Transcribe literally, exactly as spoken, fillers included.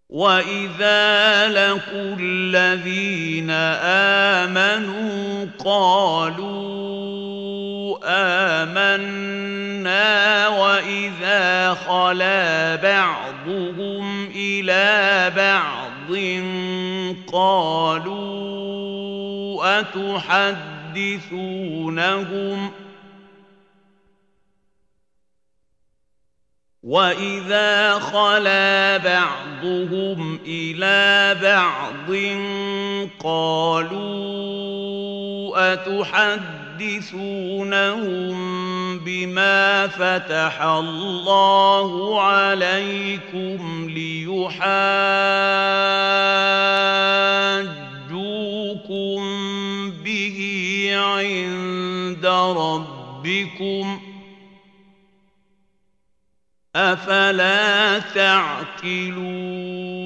وَإِذَا لَقُوا الَّذِينَ آمَنُوا قَالُوا آمَنَّا وَإِذَا خَلَا بَعْضُهُمْ إِلَىٰ بَعْضٍ قَالُوا أَتُحَدِّثُونَهُمْ وَإِذَا خَلَا بَعْضُهُمْ إِلَىٰ بَعْضٍ قَالُوا أَتُحَدِّثُونَهُم بِمَا فَتَحَ اللَّهُ عَلَيْكُمْ لِيُحَاجُّوكُم بِهِ عِندَ رَبِّكُمْ ۚ أَفَلَا تَعْقِلُونَ